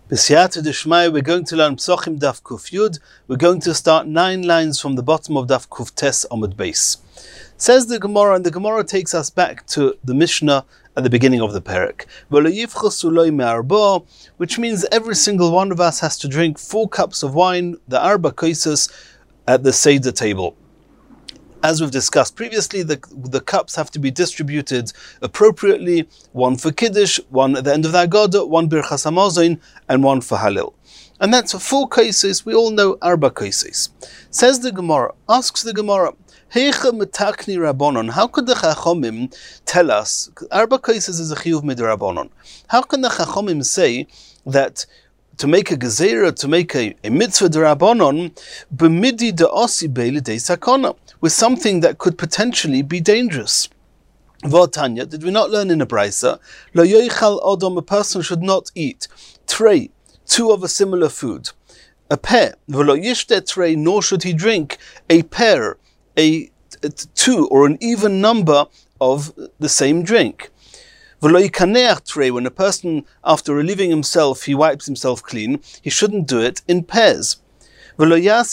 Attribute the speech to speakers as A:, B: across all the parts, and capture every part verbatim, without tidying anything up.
A: B'siyata d'shmaya, we're going to learn Psochim Daf Kuf Yud. We're going to start nine lines from the bottom of Daf Kuf Tes Amud Beis. Says the Gemara, and the Gemara takes us back to the Mishnah at the beginning of the Perek. Which means every single one of us has to drink four cups of wine, the Arba Kaisus, at the Seder table. As we've discussed previously, the, the cups have to be distributed appropriately, one for Kiddush, one at the end of the Agada, one Birchas Hamazon, and one for Halil. And that's for four cases. We all know Arba cases. Says the Gemara, asks the Gemara, Heicha metakni Rabbanon, how could the Chachomim tell us, Arba cases is a chiyuv midrabanon, how can the Chachomim say that to make a gezerah, to make a, a mitzvah d'Rabbanon, b'midi da'asi be'li de sakana, with something that could potentially be dangerous? V'atanya, did we not learn in a brisa, lo yoichal odom, a person should not eat trei, two of a similar food, a pair, v'lo yishte trei, nor should he drink a pair, a, a two or an even number of the same drink. When a person, after relieving himself, he wipes himself clean, he shouldn't do it in pairs. And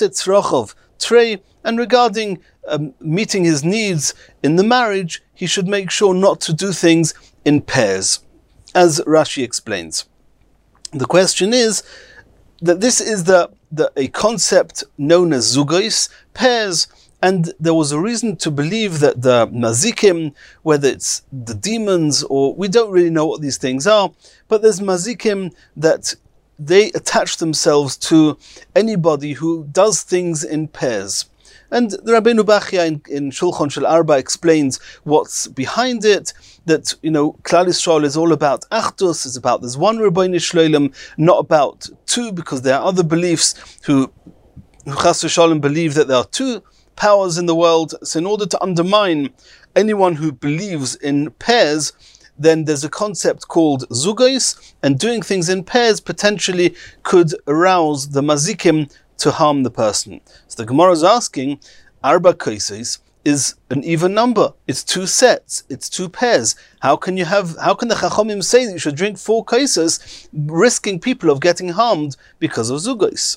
A: regarding um, meeting his needs in the marriage, he should make sure not to do things in pairs, as Rashi explains. The question is that this is the, the a concept known as zugos, pairs. And there was a reason to believe that the mazikim, whether it's the demons or we don't really know what these things are, but there's mazikim that they attach themselves to anybody who does things in pairs. And the Rabbeinu Bachya in, in Shulchan Shel Arba explains what's behind it, that, you know, Klal Yisrael is all about Achdus, it's about there's one Rebbeinu Shloilem, not about two, because there are other beliefs who, who Chas v'Shalom believe that there are two powers in the world. So in order to undermine anyone who believes in pairs, then there's a concept called zugos, and doing things in pairs potentially could arouse the mazikim to harm the person. So the Gemara is asking, Arba Kaises is an even number. It's two sets. It's two pairs. How can you have? How can the Chachomim say that you should drink four Kaises, risking people of getting harmed because of zugos?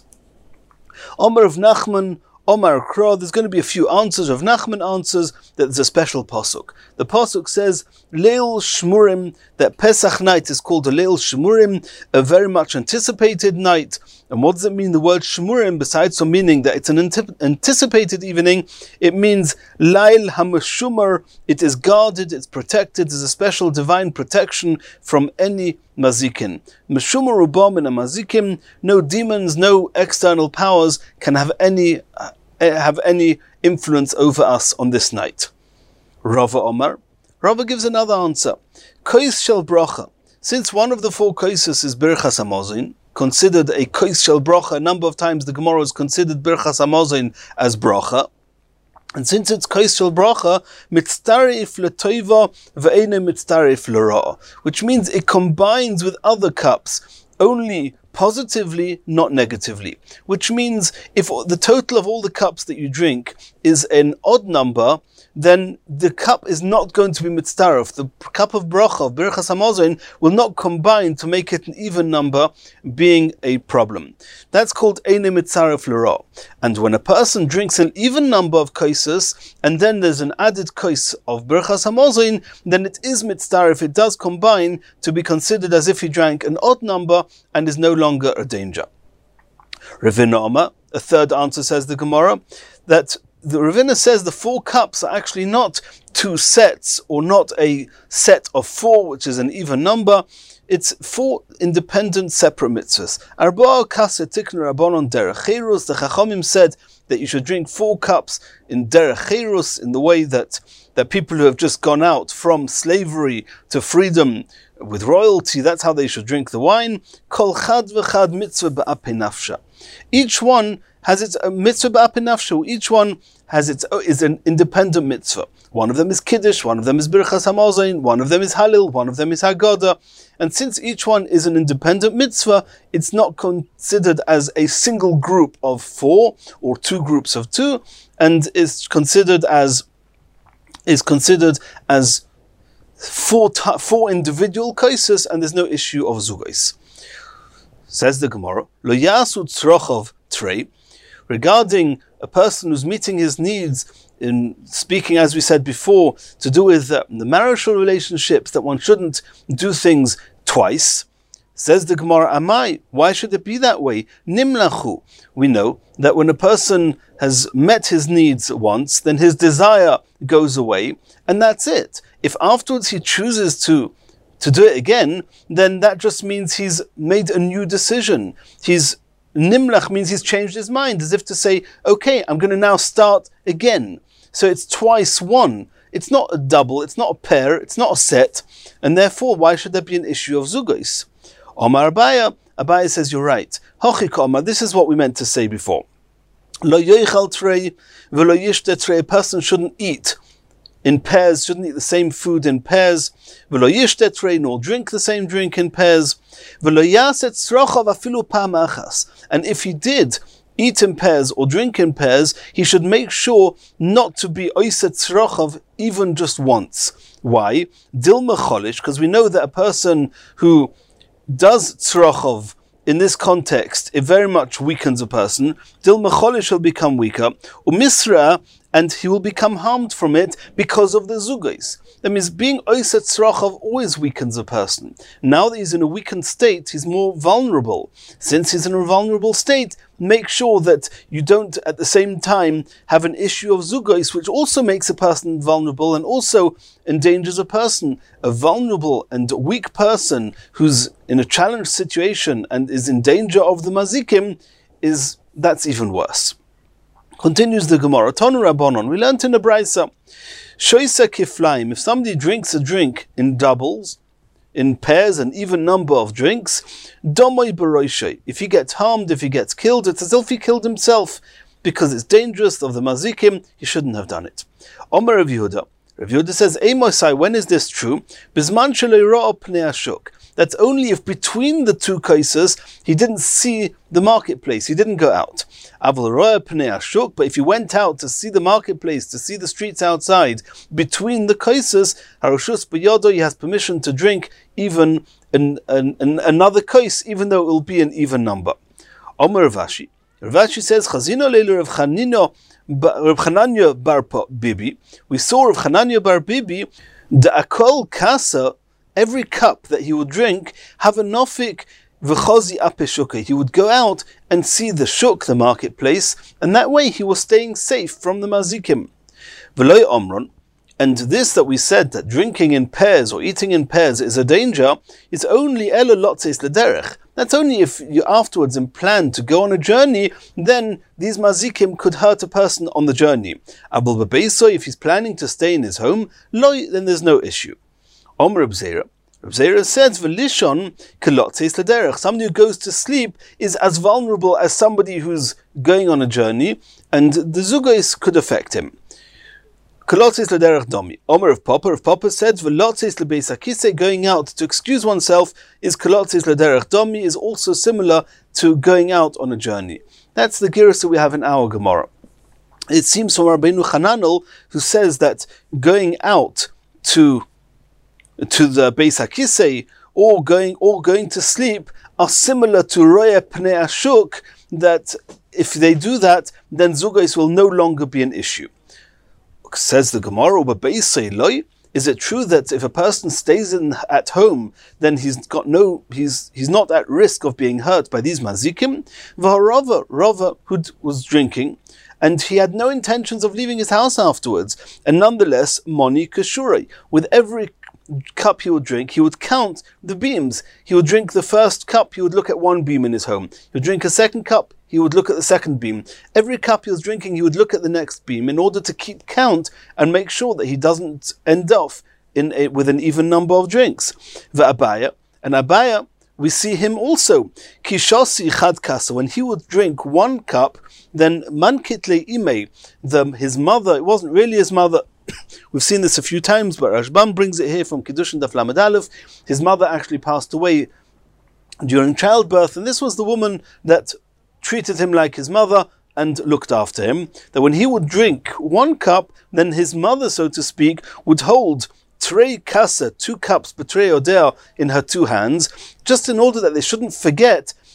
A: Omer of Nachman, Omar Kro, there's going to be a few answers. Of Nachman answers that there's a special pasuk. The pasuk says, Leil Shmurim, that Pesach night is called a Leil Shmurim, a very much anticipated night. And what does it mean, the word Shmurim, besides some meaning that it's an antip- anticipated evening? It means Lail HaMashumar, it is guarded, it's protected, there's a special divine protection from any mazikin. Meshumar ubam in a mazikin, no demons, no external powers can have any uh, have any influence over us on this night. Rava Omar, Rava gives another answer. Kais shel bracha, since one of the four kaises is Birchas Hamazon, considered a kais shel bracha, a number of times the Gemara has considered Birchas Hamazon as bracha. And since it's kais shel bracha, mitztarif l'toiva ve'ene mitztarif l'ra, which means it combines with other cups only positively, not negatively. Which means if the total of all the cups that you drink is an odd number, then the cup is not going to be mitztarif. The cup of bracha, of Birchas Hamazon, will not combine to make it an even number, being a problem. That's called eine mitztarif l'ra. And when a person drinks an even number of kaises, and then there's an added kais of Birchas Hamazon, then it is mitztarif, it does combine to be considered as if he drank an odd number and is no longer a danger. Ravina Omar, a third answer, says the Gemara, that the Ravina says the four cups are actually not two sets, or not a set of four, which is an even number. It's four independent, separate mitzvahs. Arba kase tiknu rabbanon derech cherus. The Chachamim said that you should drink four cups in derech cherus, in the way that, that people who have just gone out from slavery to freedom with royalty, that's how they should drink the wine. Kol chad v'chad mitzvah ba'apei nafsha. Each one has its uh, mitzvah ba'apei nafsha. Each one has its uh, is an independent mitzvah. One of them is Kiddush, one of them is Birchas Hamazon, one of them is Halil, one of them is Haggadah. And since each one is an independent mitzvah, it's not considered as a single group of four or two groups of two, and is considered as is considered as four four individual cases, and there's no issue of zugos. Says the Gemara, Lo yasu tzrochov trei, regarding a person who's meeting his needs, in speaking, as we said before, to do with uh, the marital relationships, that one shouldn't do things twice. Says the Gemara, Amai, why should it be that way? Nimlachu. We know that when a person has met his needs once, then his desire goes away, and that's it. If afterwards he chooses to to do it again, then that just means he's made a new decision. He's Nimlach means he's changed his mind, as if to say, okay, I'm going to now start again. So it's twice one. It's not a double, it's not a pair, it's not a set, and therefore why should there be an issue of zugos? Omar Abaya, Abaya says, you're right. Hochik Omar, this is what we meant to say before. Lo yoichal trei v'lo yishte trei, a person shouldn't eat in pairs, shouldn't eat the same food in pairs. V'lo yishte trei, nor drink the same drink in pairs. V'lo yaset tzrochav afilu pam achas, and if he did eat in pairs or drink in pairs, he should make sure not to be oiset tzrochav even just once. Why? Dilma cholish, because we know that a person who does tzrochav in this context, it very much weakens a person. Dilma cholish will become weaker. Umisra, and he will become harmed from it because of the zugos. That means being oiset tzrochav always weakens a person. Now that he's in a weakened state, he's more vulnerable. Since he's in a vulnerable state, make sure that you don't at the same time have an issue of zugos, which also makes a person vulnerable and also endangers a person. A vulnerable and weak person who's in a challenged situation and is in danger of the mazikim, is that's even worse. Continues the Gemara, Tonu Rabbanon, we learned in the Braisa, Shoisa kiflaim, if somebody drinks a drink in doubles, in pairs, an even number of drinks, Domoi Baroishay, if he gets harmed, if he gets killed, it's as if he killed himself, because it's dangerous of the mazikim, he shouldn't have done it. Omer Rav Yehuda, Rav Yehuda says, Eimosai, when is this true? Bizman shelei ro'o pnei hashuk. That's only if between the two cases he didn't see the marketplace, he didn't go out. Aval ro'o pnei hashuk, but if he went out to see the marketplace, to see the streets outside, between the cases, haroshus b'yodo, he has permission to drink even an, an, an, another case, even though it will be an even number. Omer Rav Ashi. Rav Ashi says, Chazino leilu Rav Chanino Rav Chananya bar Bibi. We saw Rav Chananya bar Bibi, the akol kasa, every cup that he would drink, have a nofik v'chozi apeshuka. He would go out and see the shuk, the marketplace, and that way he was staying safe from the mazikim. V'loy omron, and this that we said, that drinking in pairs or eating in pairs is a danger, is only elo lotzes lederech. That's only if you afterwards plan to go on a journey, then these mazikim could hurt a person on the journey. Abul babeiso, if he's planning to stay in his home, loy, then there's no issue. Omer Reb Zera. Reb Zera says, "V'lishon kelotzeis lederech." Somebody who goes to sleep is as vulnerable as somebody who's going on a journey, and the zugos could affect him. Kelotzeis lederech domi. Omer of Papa. Of Papa said, "V'lotzeis lebeis hakisei." Going out to excuse oneself is kelotzeis lederech domi. Is also similar to going out on a journey. That's the girus that we have in our Gemara. It seems from Rabbeinu Hananel, who says that going out to to the Beis HaKisei, or going or going to sleep, are similar to Roya Pnei Ashuk, that if they do that, then Zugos will no longer be an issue. Says the Gemara, is it true that if a person stays in at home, then he's got no he's he's not at risk of being hurt by these mazikim? V'harava, Rava, who was drinking, and he had no intentions of leaving his house afterwards, and nonetheless, Moni Kashurei, with every cup he would drink, he would count the beams. He would drink the first cup, he would look at one beam in his home. He would drink a second cup, he would look at the second beam. Every cup he was drinking, he would look at the next beam in order to keep count and make sure that he doesn't end off in a, with an even number of drinks. V'abaya, and Abaya, we see him also. Kishosi chad kasa, when he would drink one cup, then mankitle ime, the his mother, it wasn't really his mother. We've seen this a few times, but Rashbam brings it here from Kiddushin Daf Lamed Aleph. His mother actually passed away during childbirth, and this was the woman that treated him like his mother and looked after him. That when he would drink one cup, then his mother, so to speak, would hold trei kasa, two cups, betrei odea, in her two hands, just in order that they shouldn't forget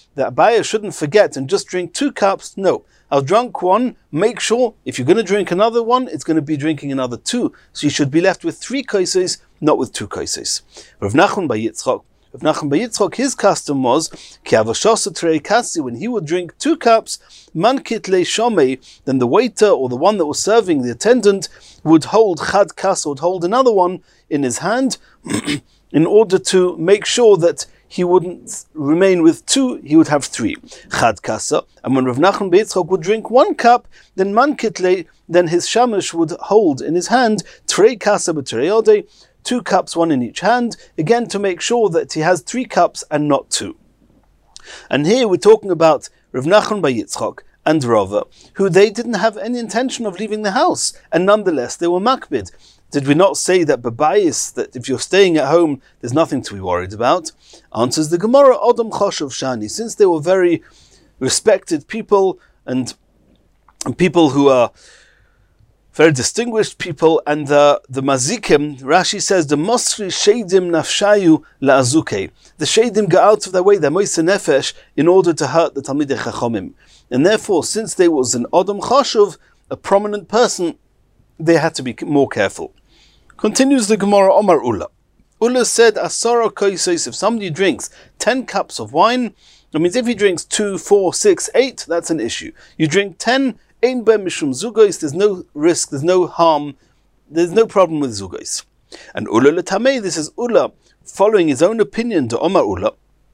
A: that Abaye shouldn't forget and just drink two cups. No, I've drunk one, make sure if you're going to drink another one, it's going to be drinking another two. So you should be left with three kaises, not with two kaises. Rav Nachman bar Yitzchak, Rav Nachman bar Yitzchak, his custom was, ki avashasa terei kasi, when he would drink two cups, man kitlei shomei, then the waiter or the one that was serving, the attendant, would hold chad kasa, would hold another one in his hand, in order to make sure that he wouldn't remain with two, he would have three. Chad kasa. And when Rav Nachman bar Yitzchak would drink one cup, then man kitlei, then his shamash would hold in his hand terei kasa b'terei odei, two cups, one in each hand, again to make sure that he has three cups and not two. And here we're talking about Rav Nachman bar Yitzchak and Rava, who they didn't have any intention of leaving the house, and nonetheless they were makbid. Did we not say that bebayis, that if you're staying at home, there's nothing to be worried about? Answers the Gemara, Odom Choshev Shani, since they were very respected people, and, and people who are very distinguished people, and the, the mazikim, Rashi says, the mosri sheidim nafshayu la'azuke. The sheidim go out of their way, their moise nefesh, in order to hurt the Talmidei Chachomim. And therefore, since there was an Odom Choshev, a prominent person, they had to be more careful. Continues the Gemara, Omar Ula. Ula said, Asara koisos, if somebody drinks ten cups of wine, that means if he drinks two, four, six, eight, that's an issue. You drink ten, Ein be mishum zugos, there's no risk, there's no harm, there's no problem with zugos. And Ula letamei, this is Ula, following his own opinion to Omar Ula.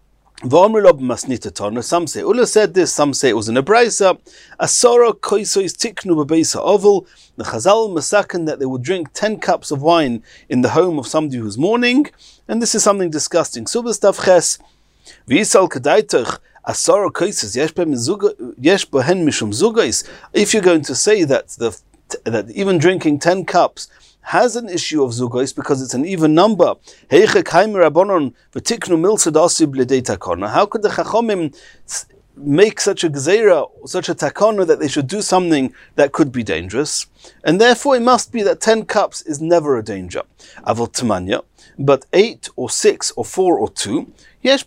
A: Some say Ula said this, some say it was in a brisa. Asara koisos tiknu bebeisa oval. The Chazal masaken that they would drink ten cups of wine in the home of somebody who's mourning, and this is something disgusting. Subas tavches v'yisal kadaitach. If you're going to say that the that even drinking ten cups has an issue of zugos because it's an even number, how could the Chachomim make such a gzeira, such a takana, that they should do something that could be dangerous? And therefore it must be that ten cups is never a danger. Avol Tamanya, but eight or six or four or two, there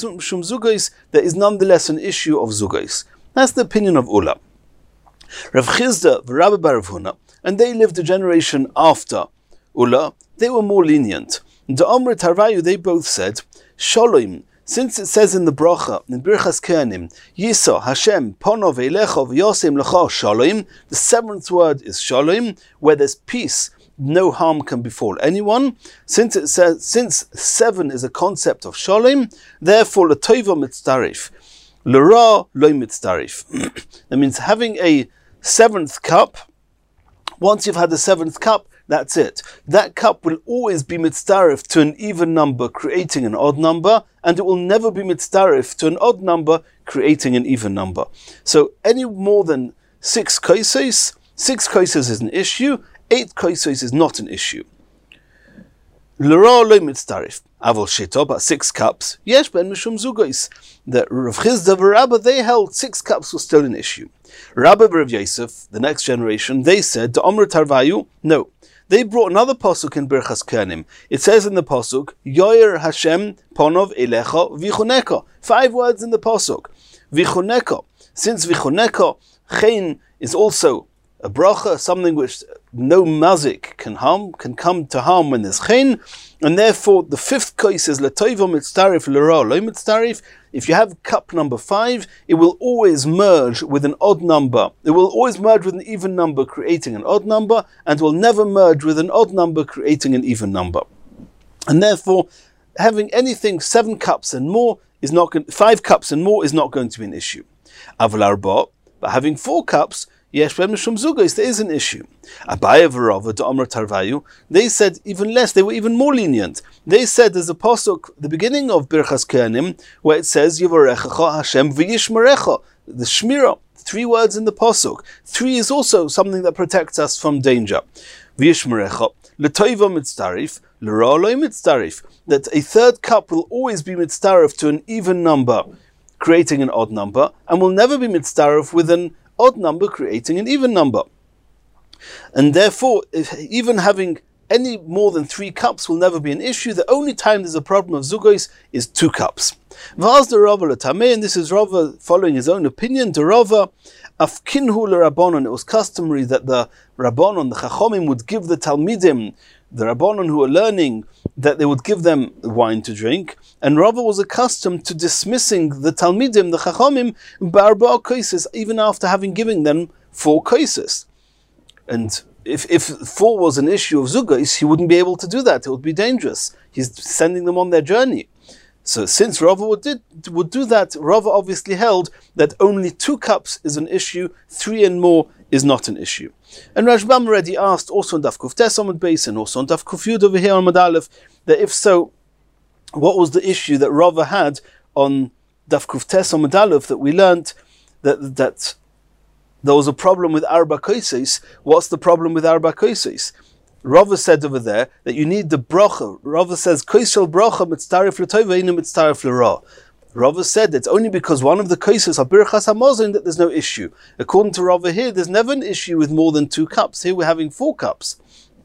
A: is nonetheless an issue of zugos. That's the opinion of Ula. Rav Chizda, Rabbi bar Rav Huna, and they lived a generation after Ula, they were more lenient. The Omri Tarvayu, they both said, Shalom, since it says in the bracha, in Birchas Kehanim, Yisa, Hashem, Ponov, Eilecha, V'yosem Lecha, Shalom, the seventh word is Shalom, where there's peace, no harm can befall anyone. Since it says, since seven is a concept of Shalom, therefore L'Tova Mitzdarif, L'Ra Lo Mitzdarif. That means having a seventh cup, once you've had the seventh cup, that's it. That cup will always be mitzdarif to an even number, creating an odd number, and it will never be mitzdarif to an odd number, creating an even number. So any more than six kaisos, six kaisos is an issue, eight kaisos is not an issue. L'ra lo mitzdarif. Avol shito, but six cups. Yesh ben mishum zugos. The Rav Chizda v'Rabba, they held six cups was still an issue. Rabbi Rav Yosef, the next generation, they said, to Omr Tarvayu, no. They brought another pasuk in Birchas Kehanim. It says in the pasuk, Yoyer Hashem Ponov Elecha Vichuneka. Five words in the pasuk. Vichuneka. Since Vichuneka, Chen is also a bracha, something which no mazik can harm, can come to harm when there's chen, and therefore the fifth case is L'Tova Mitzdarif L'Ra Lo Mitzdarif. If you have cup number five, it will always merge with an odd number. It will always merge with an even number, creating an odd number, and will never merge with an odd number, creating an even number. And therefore, having anything seven cups and more is not going, five cups and more is not going to be an issue. Aval arba, but having four cups, Yesh ben mishum zugos, there is an issue. Abaye v'Rava to Omar Tarvayu, they said even less, they were even more lenient. They said there's a pasuk, the beginning of Birchas Kehanim, where it says, Yivarechecha Hashem v'yishmerecha, the Shmira, three words in the pasuk. Three is also something that protects us from danger. V'yishmerecha, L'Tova Mitzdarif, L'Ra Lo Mitzdarif, that a third cup will always be mitzdarif to an even number, creating an odd number, and will never be mitzdarif with an odd number creating an even number. And therefore, if even having any more than three cups will never be an issue. The only time there's a problem of zugos is two cups. V'az the Rava l'tameh, and this is Rava following his own opinion. The Rava afkinhu l'Rabbanon. It was customary that the Rabbanon, the Chachomim, would give the Talmidim, the Rabbanon who are learning, that they would give them wine to drink. And Rava was accustomed to dismissing the Talmidim, the Chachomim, b'arba'a kaises, even after having given them four kaises. And if if four was an issue of zugais, he wouldn't be able to do that. It would be dangerous. He's sending them on their journey. So since Rava would, did, would do that, Rava obviously held that only two cups is an issue, three and more is not an issue. And Rashbam already asked, also on Daf Kuf Tes Amud Beis and also on Daf Kuf Yud over here on Amud Aleph, that if so, what was the issue that Rava had on Daf Kuf Tes Amud Aleph that we learnt that that there was a problem with Arba Kaises? What's the problem with Arba Kaises? Rava said over there that you need the bracha. Rava says, Kaisel bracha mitztarif l'tova inu mitztarif l'ra. Rava said it's only because one of the cases are birchas hamazon that there's no issue. According to Rava here, there's never an issue with more than two cups. Here we're having four cups.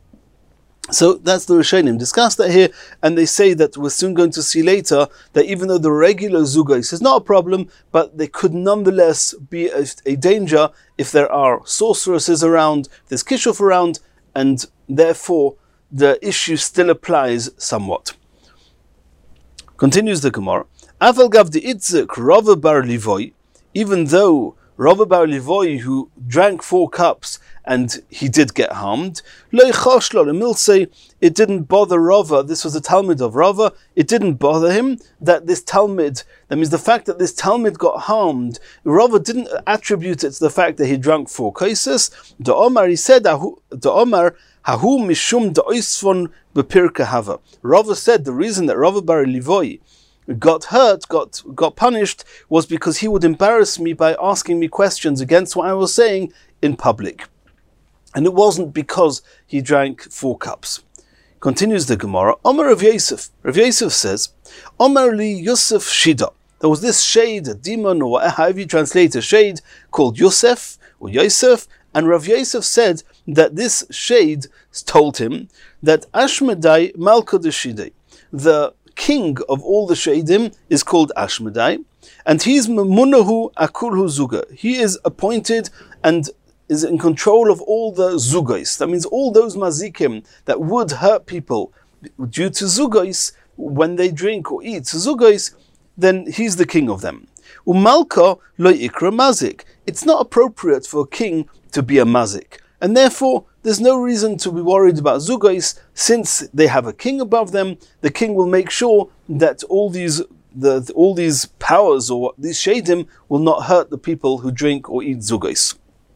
A: So that's the Rishonim discuss that here, and they say that we're soon going to see later that even though the regular zugais is not a problem, but there could nonetheless be a, a danger if there are sorceresses around, if there's kishuf around, and therefore the issue still applies somewhat. Continues the Gemara. Aval gav de itzik Rava bar Livoi, even though Rava bar Livoi, who drank four cups and he did get harmed, lo yichash lo lemilsei, it didn't bother Rava. This was a Talmud of Rava. It didn't bother him that this Talmud, that means the fact that this Talmud got harmed, Rava didn't attribute it to the fact that he drank four cases. The Omar, he said, the Omar, hahu mishum da'oisvon bepirka hava. Rava said the reason that Rava bar Livoi got hurt, got got punished, was because he would embarrass me by asking me questions against what I was saying in public. And it wasn't because he drank four cups. Continues the Gemara. Omar Rav Yosef. Rav Yosef says, Omar li Yosef Shida. There was this shade, a demon, or however you translate a shade, called Yosef, or Yosef, and Rav Yosef said that this shade told him that Ashmedai Malka de Shidei, the king of all the Shadim, is called Ashmedai, and he's Munahu Akulhu Zuga. He is appointed and is in control of all the Zugais. That means all those mazikim that would hurt people due to Zugais, when they drink or eat Zugais, then he's the king of them. Umalka lo ikra mazik. It's not appropriate for a king to be a mazik, and therefore there's no reason to be worried about Zugais. Since they have a king above them, the king will make sure that all these the, all these powers or these shadim will not hurt the people who drink or eat Zugais.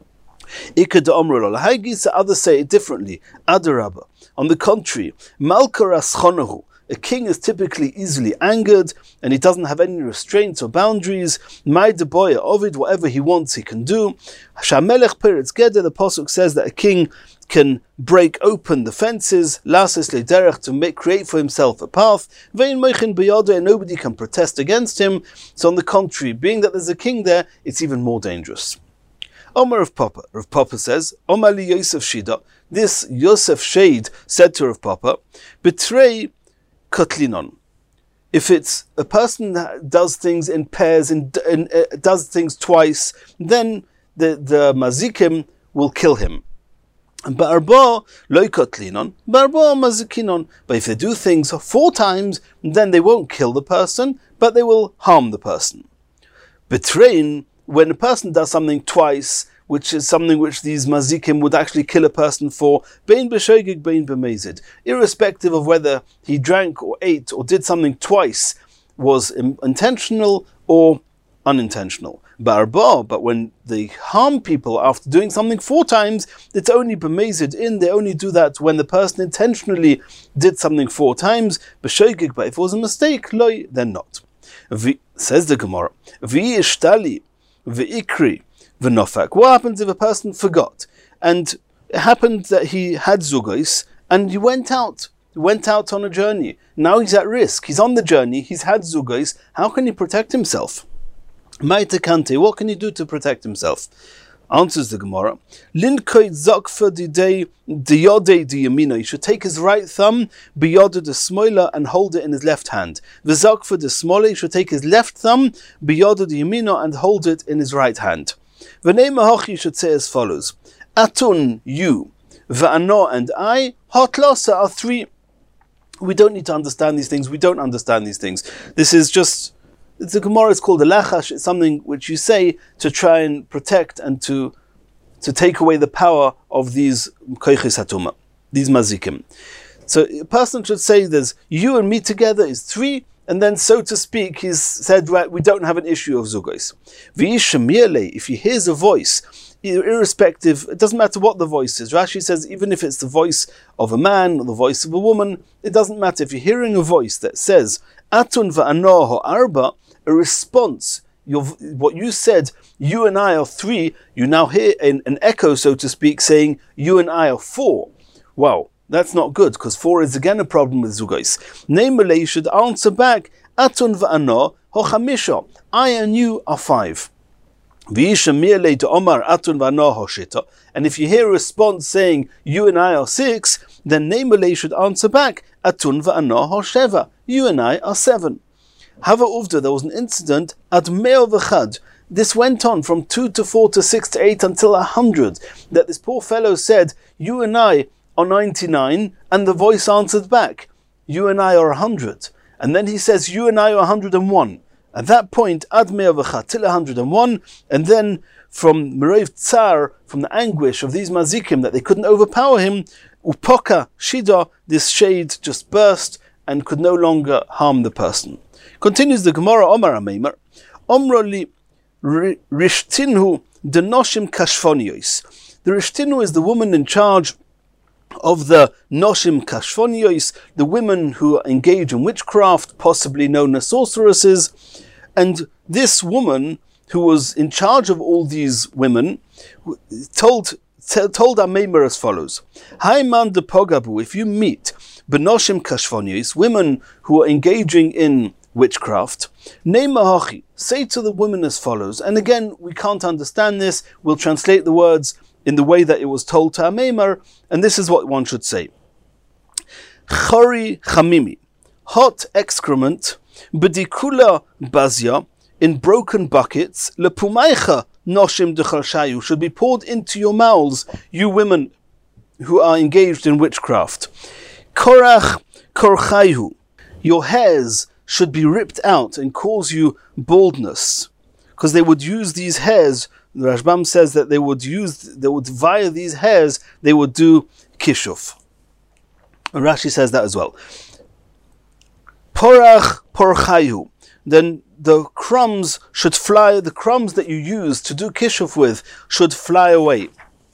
A: Others say it differently. Adarabba. On the contrary, Malka raschonahu. A king is typically easily angered, and he doesn't have any restraints or boundaries. My deboya Ovid, whatever he wants, he can do. Shamelech Peretz Geder, the pasuk says that a king can break open the fences, lasis lederech, to make create for himself a path. Vein meichin biyada, and nobody can protest against him. So on the contrary, being that there's a king there, it's even more dangerous. Omar of Papa. Rav Papa says, Omar li Yosef Shida. This Yosef Shade said to Rav Papa, betray Kotlinon. If it's a person that does things in pairs and, and uh, does things twice, then the, the mazikim will kill him. Ba'arba loy kotlinon, ba'arba mazikinon. But if they do things four times, then they won't kill the person, but they will harm the person. Betrayin, when a person does something twice, which is something which these mazikim would actually kill a person for, bein b'shogeg, bein b'mezid, irrespective of whether he drank or ate or did something twice, was intentional or unintentional. Barba, but when they harm people after doing something four times, it's only b'mezid in, they only do that when the person intentionally did something four times, b'shogeg, but if it was a mistake, loy, then not. V, says the Gemara, v'yishtali, v'ikri, v'nofak. What happens if a person forgot, and it happened that he had zugais, and he went out, went out on a journey. Now he's at risk. He's on the journey. He's had zugais. How can he protect himself? Maitakante. What can he do to protect himself? Answers the Gemara. Linkoid zakfa didei diyode diyamina. He should take his right thumb biyode the smoila and hold it in his left hand. V'zakfa the smoila. He should take his left thumb biyode diyamina and hold it in his right hand. V'nei mahochi should say as follows: Atun, you, v'ano, and I, hotlasa are three. We don't need to understand these things. We don't understand these things. This is just. The Gemara is called a lachash. It's something which you say to try and protect and to to take away the power of these koiches hatuma, these mazikim. So a person should say there's you and me together is three, and then so to speak, he's said, right, we don't have an issue of zugos. If he hears a voice, irrespective, it doesn't matter what the voice is. Rashi says even if it's the voice of a man or the voice of a woman, it doesn't matter. If you're hearing a voice that says Atun va'ano ho'arba, a response, your, what you said, you and I are three, you now hear an, an echo, so to speak, saying you and I are four. Wow, that's not good, because four is again a problem with zugos. Namely, you should answer back, Atun va'ano ho'chamisha, I and you are five. And if you hear a response saying you and I are six, then Namely should answer back, Atun va'ano ho'sheva, you and I are seven. Hava uvda, there was an incident at meo v'chad. This went on from two to four to six to eight until a hundred. That this poor fellow said, "You and I are ninety-nine," and the voice answered back, "You and I are a hundred." And then he says, "You and I are a hundred and one." At that point, ad meo v'chad till a hundred and one, and then from merev tsar, from the anguish of these mazikim that they couldn't overpower him, upoka shida, this shade just burst and could no longer harm the person. Continues the Gemara, Omar Ameimer, Omroli Rishtinu denoshim kashfoniyos. The Rishtinu is the woman in charge of the noshim kashfoniyos, the women who engage in witchcraft, possibly known as sorceresses. And this woman, who was in charge of all these women, told told Ameimer as follows: Haiman de pogabu, if you meet benoshim kashfoniyos, women who are engaging in witchcraft, Neimahachi, say to the women as follows. And again, we can't understand this. We'll translate the words in the way that it was told to Ameimer, and this is what one should say. Chori chamimi, hot excrement, bedikula bazia, in broken buckets, lepumaicha noshim dechalshayu, should be poured into your mouths, you women who are engaged in witchcraft. Korach korchaihu, your hairs should be ripped out and cause you baldness, because they would use these hairs. The Rashbam says that they would use, they would via these hairs, they would do kishuf. And Rashi says that as well. Porach porchayu, then the crumbs should fly. The crumbs that you use to do kishuf with should fly away.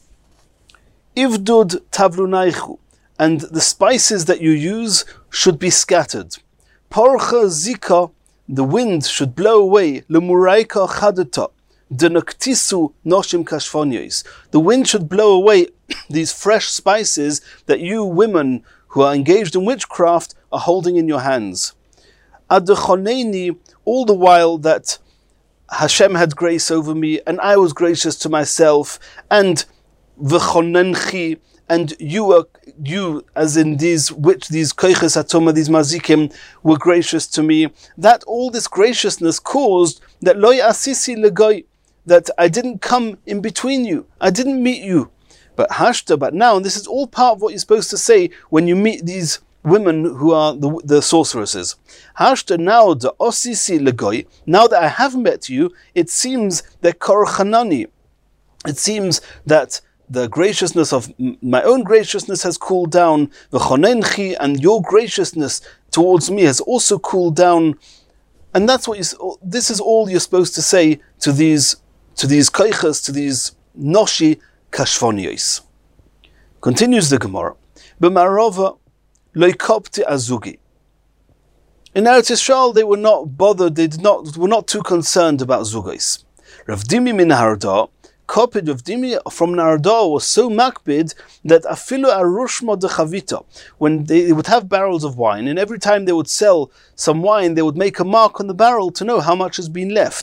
A: Ivdud tavlunaychu, and the spices that you use should be scattered. Porcha zika, the wind should blow away. Lemuraika chadata, denaktisu noshim kashfoniyos, the wind should blow away these fresh spices that you women who are engaged in witchcraft are holding in your hands. Adechoneni, all the while that Hashem had grace over me and I was gracious to myself, and v'chonenchi, and you were, you, as in these which these koiches hatoma, these mazikim, were gracious to me. That all this graciousness caused that loy asisi legoy, that I didn't come in between you, I didn't meet you. But hashta, but now, and this is all part of what you're supposed to say when you meet these women who are the, the sorceresses. Hashta, now the osisi legoy, now that I have met you, it seems that korchanani, it seems that the graciousness of my own graciousness has cooled down, v'chonenchi, and your graciousness towards me has also cooled down. And that's what you, this is all you're supposed to say to these, to these koiches, to these noshi kashfoniyos. Continues the Gemara. B'marova loikopti azugi. In Eretz Yisrael, they were not bothered, they did not, were not too concerned about zugos. Rav Dimi min Harda, Kopid of Dimi from Narda was so makbid that afilu arushma de chavita, when they would have barrels of wine, and every time they would sell some wine, they would make a mark on the barrel to know how much has been left.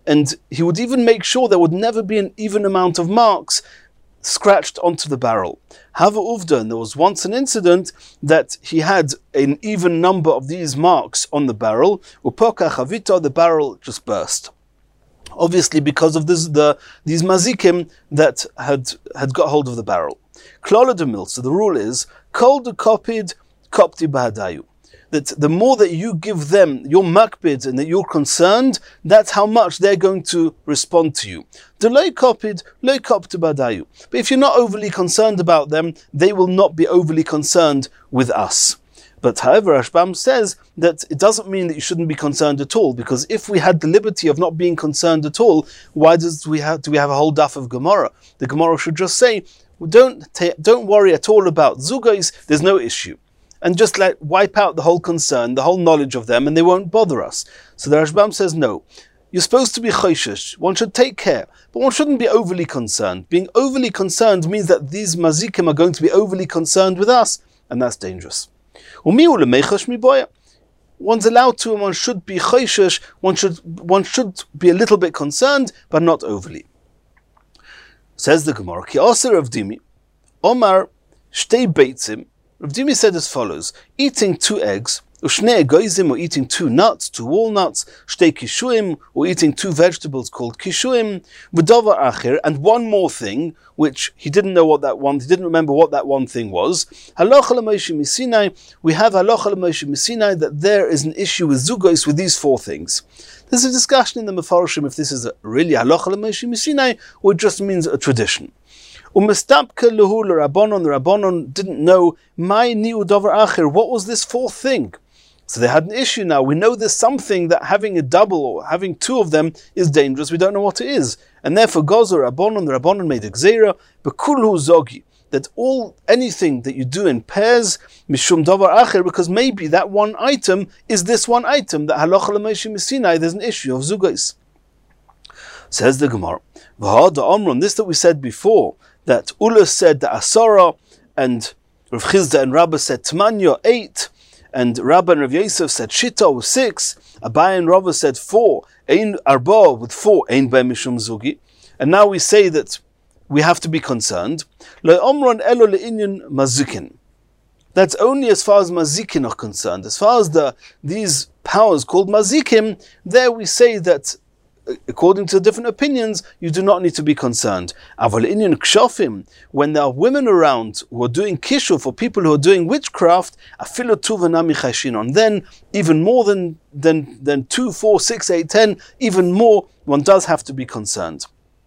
A: and he would even make sure there would never be an even amount of marks scratched onto the barrel. Hava uvda, and there was once an incident that he had an even number of these marks on the barrel. Upoka chavita, the barrel just burst. Obviously, because of this, the these mazikim that had had got hold of the barrel. Klala de mil. So the rule is kol de kopid kopti bahadayu. That the more that you give them your makbid and that you're concerned, that's how much they're going to respond to you. Delay copied, low kopti badayu. But if you're not overly concerned about them, they will not be overly concerned with us. But however, Rashbam says that it doesn't mean that you shouldn't be concerned at all, because if we had the liberty of not being concerned at all, why does we have, do we have a whole daf of Gemara? The Gemara should just say, well, don't, ta- don't worry at all about zugais, there's no issue. And just like wipe out the whole concern, the whole knowledge of them, and they won't bother us. So the Rashbam says, no. You're supposed to be choishish. One should take care, but one shouldn't be overly concerned. Being overly concerned means that these mazikim are going to be overly concerned with us, and that's dangerous. One's allowed to, and one should be choishish. One should, one should be a little bit concerned, but not overly. Says the Gemara, Ki aser Rav Dimi, Omar shtei beitzim. Rav Dimi said as follows: eating two eggs, ushne egoizim, or eating two nuts, two walnuts, shtei kishuim, or eating two vegetables called kishuim, v'davar acher, and one more thing, which he didn't know what that one, he didn't remember what that one thing was. Halacha l'Moshe misinai, we have halacha l'Moshe misinai that there is an issue with zugos with these four things. There's a discussion in the Mefarshim if this is a really halacha l'Moshe misinai or it just means a tradition. Umestapka lehu l'Rabbanon, the Rabbanon didn't know my niu davar acher, what was this fourth thing? So they had an issue now. We know there's something that having a double or having two of them is dangerous. We don't know what it is. And therefore, Gozer Rabbanon, the Rabbanon made a gzeira, bekulhu zogi, that all, anything that you do in pairs, mishum davar acher, because maybe that one item is this one item, that halacha l'Moshe misinai, there's an issue of zugais. Says the Gemara, v'ha'ad Omron, this that we said before, that Ula said that Asara, and Rav Chizda and Rabbah said Tmanya, eight, and Rabbah and Rav Yosef said Shita was six, Abai and Rabbah said four, Ein Arba with four, Ein Bei Mishum Zugi, and now we say that we have to be concerned. Lo Omron Elo Le'inyan Mazikin. That's only as far as Mazikin are concerned. As far as the these powers called Mazikim, there we say that according to different opinions, you do not need to be concerned. Aval inyan kshafim, when there are women around who are doing kishu for people who are doing witchcraft, afilu tuvanami chashinon, then even more than, than, than two, four, six, eight, ten, even more, one does have to be concerned.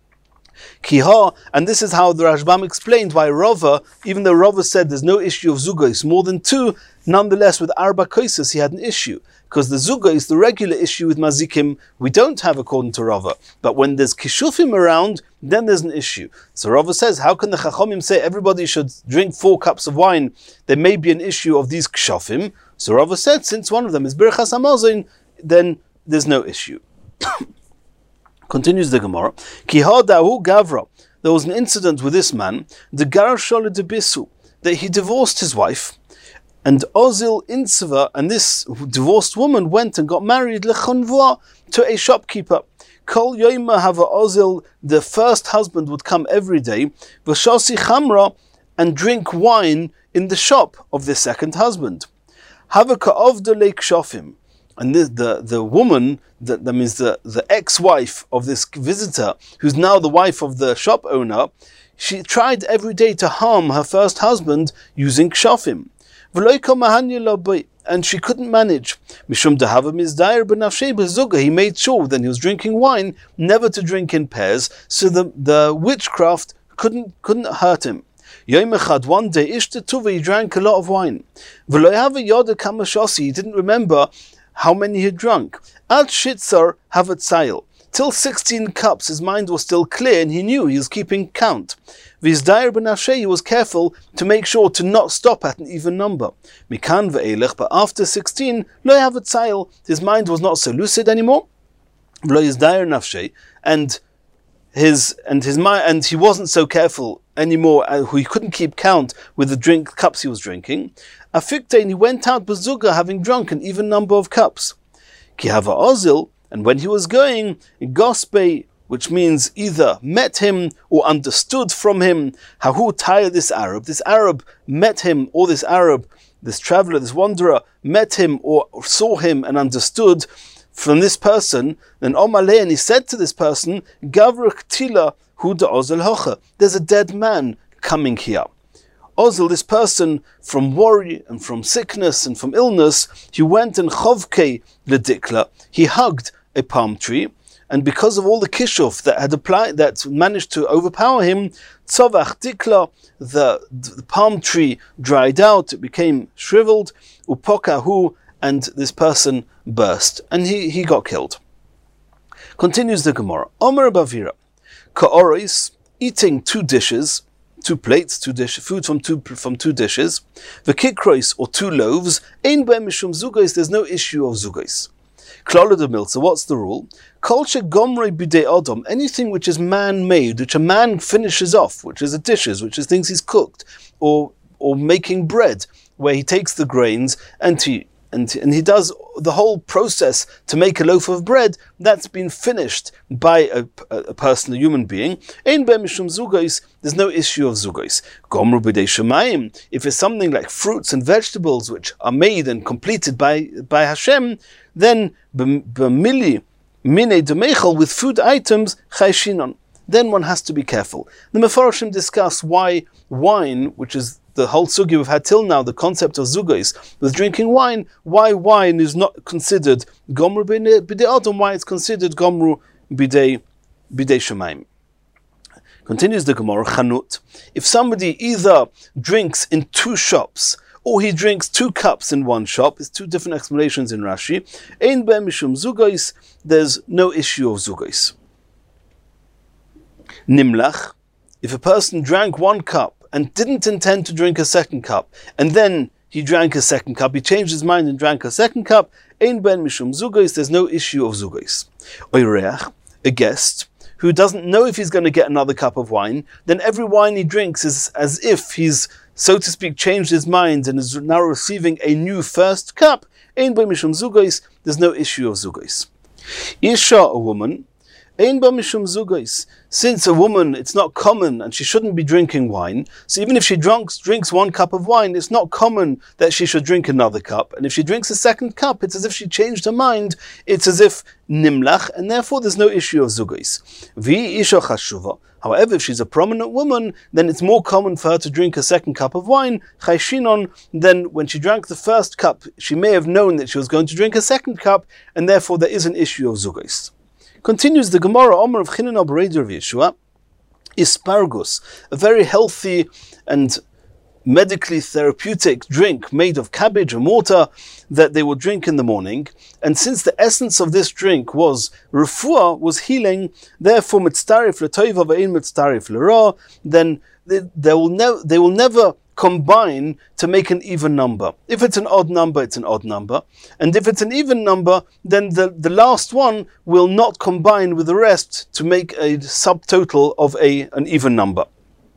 A: Kiha, and this is how the Rashbam explained why Rava, even though Rava said there's no issue of zugos more than two, nonetheless with arba koises he had an issue. Because the zugos, the regular issue with mazikim, we don't have according to Rava. But when there's kishufim around, then there's an issue. So Rava says, how can the chachomim say everybody should drink four cups of wine? There may be an issue of these kshufim. So Rava said, since one of them is birchas hamazon, then there's no issue. Continues the Gemara. Kihadahu Gavra. There was an incident with this man, the Garashol de Bisu, that he divorced his wife, and Ozil Inseva, and this divorced woman went and got married lechonvua to a shopkeeper. Kol Yoima Hava Ozil, the first husband would come every day, v'shasi chamra, and drink wine in the shop of the second husband. Hava ka'ovda leik shofim. And the, the, the woman, that, that means the, the ex-wife of this visitor, who's now the wife of the shop owner, she tried every day to harm her first husband using kshafim. And she couldn't manage. He made sure that he was drinking wine, never to drink in pairs, so the, the witchcraft couldn't, couldn't hurt him. One day, he drank a lot of wine. He didn't remember how many he had drunk. Ad shitzar havatzail. Till sixteen cups, his mind was still clear and he knew he was keeping count. Vizdair benashe, he was careful to make sure to not stop at an even number. Mikan ve'elech, but after sixteen, lo havatzail, his mind was not so lucid anymore. Lo yizdair nafshe, and his and his mind, and he wasn't so careful anymore. Uh, he couldn't keep count with the drink cups he was drinking. Afiktein, he went out bazuga having drunk an even number of cups. Ki hava ozil, And when he was going, Gospe, which means either met him or understood from him, Hahu Taya, this Arab, this Arab met him, or this Arab, this traveler, this wanderer, met him or saw him and understood from this person, then Omaleh, and he said to this person, Gavruk Tila Huda Ozel Hocha, there's a dead man coming here. Ozel, this person, from worry and from sickness and from illness, he went and Chovkei Ledikla, he hugged a palm tree, and because of all the kishuf that had applied, that managed to overpower him, Tzovach Dikla, the, the palm tree dried out, it became shriveled, Upokahu, and this person burst, and he, he got killed. Continues the Gemara. Omer Bavira, Ka'oris, eating two dishes, two plates, two dish, food from two from two dishes, V'kikrois, or two loaves, Ein Be'em Mishum Zugais, there's no issue of Zugais. Klala de Milza, what's the rule? Kolche Gomrei Bidei Odom, anything which is man-made, which a man finishes off, which is a dishes, which is things he's cooked, or or making bread, where he takes the grains and he and, and he does the whole process to make a loaf of bread, that's been finished by a, a, a person, a human being. Ein Be'em Mishum Zugais, there's no issue of Zugais. Gomru Bidei Shemayim, if it's something like fruits and vegetables which are made and completed by, by Hashem, then b'mili minei demechel, with food items, chayshinon, then one has to be careful. The Mefarshim discuss why wine, which is the whole sugi we've had till now, the concept of zugais, with drinking wine, why wine is not considered gomru bidei odom, why it's considered gomru bidei bidei shemayim. Continues the Gemara, Chanut, if somebody either drinks in two shops, or he drinks two cups in one shop, it's two different explanations in Rashi, Ein Be'em Mishum Zugais, there's no issue of Zugais. Nimlach, if a person drank one cup and didn't intend to drink a second cup, and then he drank a second cup, he changed his mind and drank a second cup, Ein Be'em Mishum Zugais, there's no issue of Zugais. Oireach, a guest, who doesn't know if he's going to get another cup of wine, then every wine he drinks is as if he's, so to speak, changed his mind and is now receiving a new first cup. Ein Be'em Mishum Zugais, there's no issue of Zugais. Isha, a woman, Ein Be'em Mishum Zugais, since a woman, it's not common and she shouldn't be drinking wine, so even if she drinks, drinks one cup of wine, it's not common that she should drink another cup. And if she drinks a second cup, it's as if she changed her mind, it's as if nimlach, and therefore there's no issue of Zugais. Vi Isha Chashuva, however, if she's a prominent woman, then it's more common for her to drink a second cup of wine, chayshinon, then when she drank the first cup, she may have known that she was going to drink a second cup, and therefore there is an issue of Zugais. Continues the Gemara, Omer of Chinan of Yeshua, Ispargus, a very healthy and medically therapeutic drink made of cabbage and water that they would drink in the morning. And since the essence of this drink was refuah, was healing, therefore mitztarif l'toiva ve'in mitztarif l'ra, then they, they will ne- they will never combine to make an even number. If it's an odd number, it's an odd number. And if it's an even number, then the, the last one will not combine with the rest to make a subtotal of a an even number.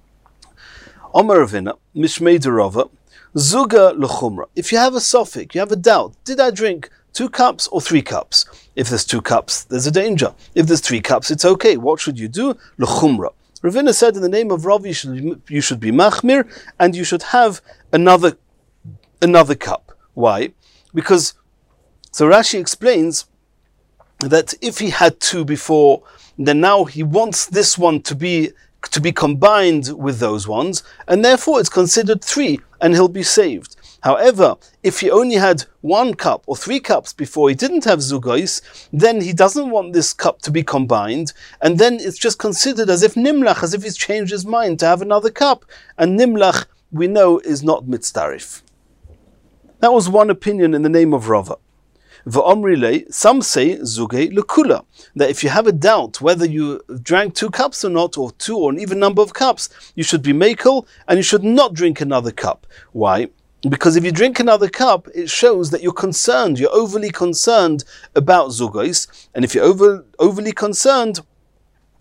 A: Omer Ravina, Mishmei Derova, Zuga L'chumra. If you have a suffix, you have a doubt, did I drink two cups or three cups? If there's two cups, there's a danger. If there's three cups, it's okay. What should you do? L'chumra. Ravina said, in the name of Rav, you should, you should be machmir, and you should have another another cup. Why? Because, so Rashi explains that if he had two before, then now he wants this one to be to be combined with those ones, and therefore it's considered three, and he'll be saved. However, if he only had one cup or three cups before he didn't have zugais, then he doesn't want this cup to be combined, and then it's just considered as if nimlach, as if he's changed his mind to have another cup, and nimlach, we know, is not mitzdarif. That was one opinion in the name of Rava. V'omrile, some say zugei lekula, that if you have a doubt whether you drank two cups or not, or two or an even number of cups, you should be mekel, and you should not drink another cup. Why? Because if you drink another cup, it shows that you're concerned, you're overly concerned about zugais, and if you're over, overly concerned,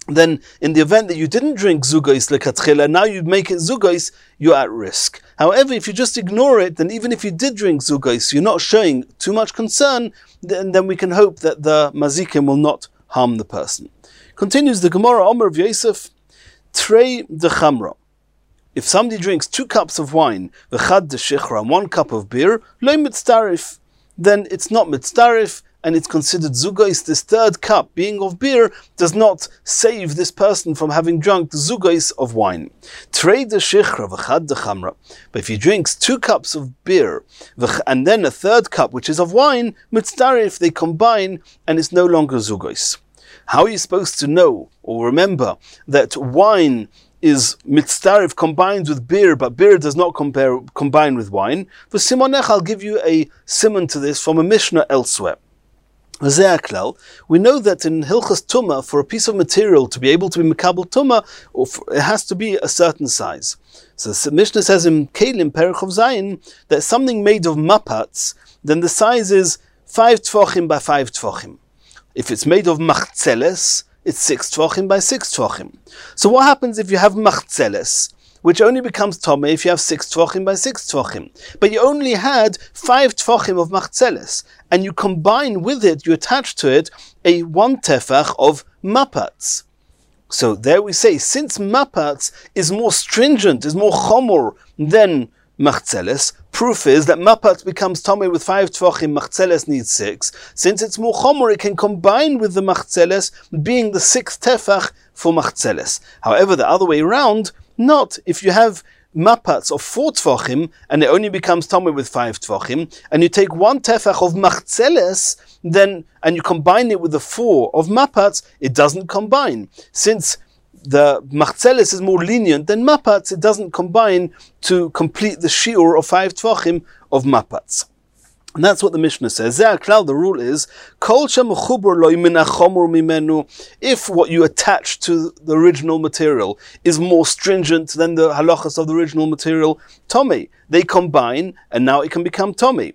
A: then in the event that you didn't drink zugais lekatchila, now you make it zugais, you're at risk. However, if you just ignore it, then even if you did drink zugais, you're not showing too much concern, then, then we can hope that the mazikim will not harm the person. Continues the Gemara, Omer of Yosef, Trei de Chamra. If somebody drinks two cups of wine, v'chad de shichra, and one cup of beer, lo mitzdarif, then it's not mitzdarif, and it's considered zugais. This third cup, being of beer, does not save this person from having drunk zugais of wine. Trei de shichra v'chad de chamra. But if he drinks two cups of beer, and then a third cup, which is of wine, mitzdarif, they combine, and it's no longer zugais. How are you supposed to know or remember that wine is mitzdarif combined with beer, but beer does not compare, combine with wine? For simonech, I'll give you a simon to this from a Mishnah elsewhere. We know that in Hilchas Tumah, for a piece of material to be able to be Mekabel Tumah, it has to be a certain size. So the Mishnah says in Kelim Perich of Zayin that something made of mapats, then the size is five tfochim by five tfochim. If it's made of machzeles, it's six tfochim by six tfochim. So what happens if you have machzeles, which only becomes tomei if you have six tfochim by six tfochim? But you only had five tfochim of machzeles, and you combine with it, you attach to it, a one tefach of mapats. So there we say, since mapats is more stringent, is more chomor than machzeles, proof is that mapats becomes tomei with five tfochim, machzeles needs six. Since it's more chomor, it can combine with the machzeles, being the sixth tefach for machzeles. However, the other way around, not if you have mapats of four tfochim and it only becomes tomei with five tfochim, and you take one tefach of machzeles, then and you combine it with the four of mapats, it doesn't combine. Since the machzeles is more lenient than mapats, it doesn't combine to complete the shiur of five tfochim of mapats. And that's what the Mishnah says. The rule is, if what you attach to the original material is more stringent than the halachas of the original material, tomei, they combine, and now it can become tomei.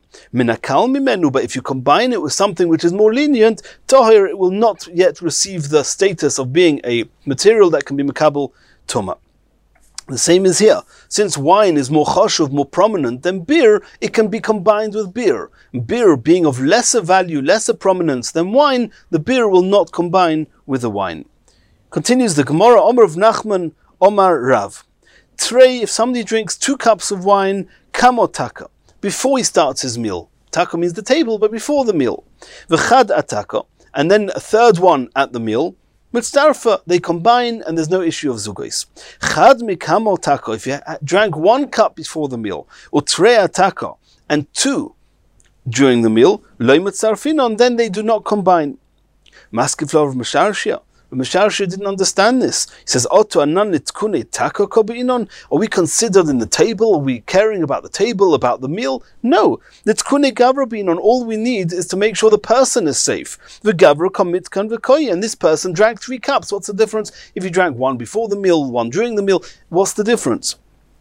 A: But if you combine it with something which is more lenient, tohir, it will not yet receive the status of being a material that can be mekabel tuma. The same is here. Since wine is more chashuv, more prominent than beer, it can be combined with beer. Beer being of lesser value, lesser prominence than wine, the beer will not combine with the wine. Continues the Gemara, Omer of Nachman, Omar Rav. Trei, if somebody drinks two cups of wine, kamotaka, before he starts his meal. Taka means the table, but before the meal. V'chad ataka, and then a third one at the meal. Mitzdarfa, they combine, and there's no issue of zugais. Chad mikamo taka, if you drank one cup before the meal, utrei ataka, and two during the meal, loy mitzdarfinon, then they do not combine. Maskiflor of Mesharshia. Mesharshia didn't understand this. He says, Oto anan nitkune taka kobi'inon. Are we considered in the table? Are we caring about the table, about the meal? No. Nitkune gavrabinon. All we need is to make sure the person is safe. V'gavra komitkan v'koyi. And this person drank three cups. What's the difference if you drank one before the meal, one during the meal? What's the difference?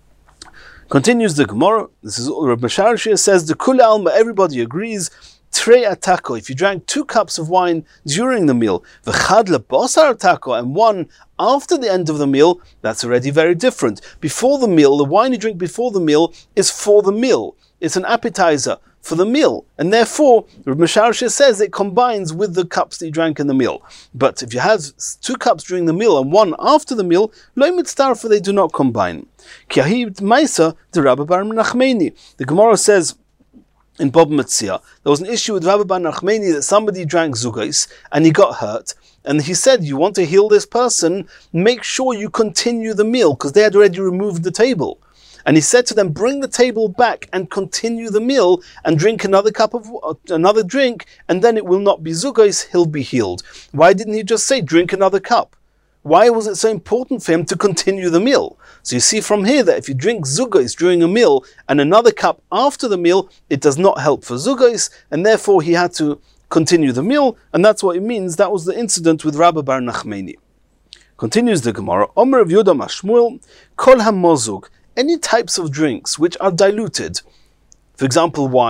A: Continues the Gemara. This is Reb Mesharshia says, the kula alma, everybody agrees. Trei atako, if you drank two cups of wine during the meal, v'chad lebosar atako, and one after the end of the meal, that's already very different. Before the meal, the wine you drink before the meal is for the meal. It's an appetizer for the meal, and therefore, Mesharshia says it combines with the cups that you drank in the meal. But if you have two cups during the meal and one after the meal, lo mitzdarfa, they do not combine. Ki ahib maisa de Rabbi bar Nachmani. The Gemara says, in Bob Metzia, there was an issue with Rabbi bar Nachmani that somebody drank zugais and he got hurt. And he said, you want to heal this person, make sure you continue the meal, because they had already removed the table. And he said to them, bring the table back and continue the meal and drink another cup of uh, another drink, and then it will not be zugais, he'll be healed. Why didn't he just say, drink another cup? Why was it so important for him to continue the meal? So you see from here that if you drink zugais during a meal and another cup after the meal, it does not help for zugais, and therefore he had to continue the meal, and that's what it means. That was the incident with Rabbi bar Nachmani. Continues the Gemara, Omer of Yudah Mashmuel, Kol HaMozug, any types of drinks which are diluted. For example, wine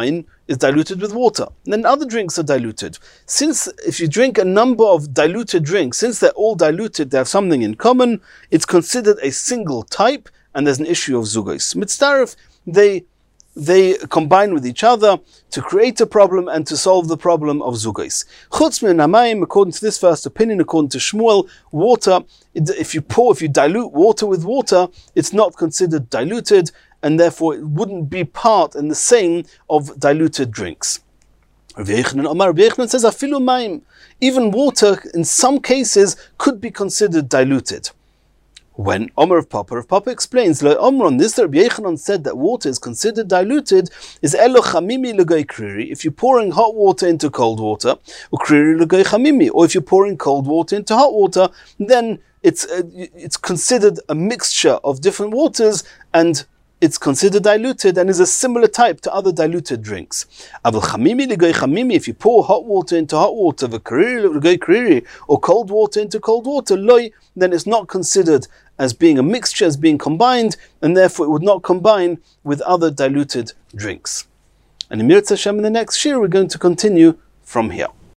A: is diluted with water. And then other drinks are diluted. Since if you drink a number of diluted drinks, since they're all diluted, they have something in common, it's considered a single type, and there's an issue of zugos. Mitzdarif, they they combine with each other to create a problem and to solve the problem of zugos. Chutz min hamayim, according to this first opinion, according to Shmuel, water, if you pour, if you dilute water with water, it's not considered diluted, and therefore it wouldn't be part and the same of diluted drinks. Rav Yochanan says, afilu mayim, even water in some cases could be considered diluted. When Omer of Papa, Rav Papa explains, Lo Omer on this, Rabbi Yochanan said that water is considered diluted, is elo chamimi l'goy kriri, if you're pouring hot water into cold water, or kriri l'goy chamimi, or if you're pouring cold water into hot water, then it's uh, it's considered a mixture of different waters, and it's considered diluted and is a similar type to other diluted drinks. Aval chamimi l'goy chamimi, if you pour hot water into hot water, v'kriri l'goy kriri, or cold water into cold water, loy, then it's not considered as being a mixture, as being combined, and therefore it would not combine with other diluted drinks. And in Mirz Hashem, in the next shir, we're going to continue from here.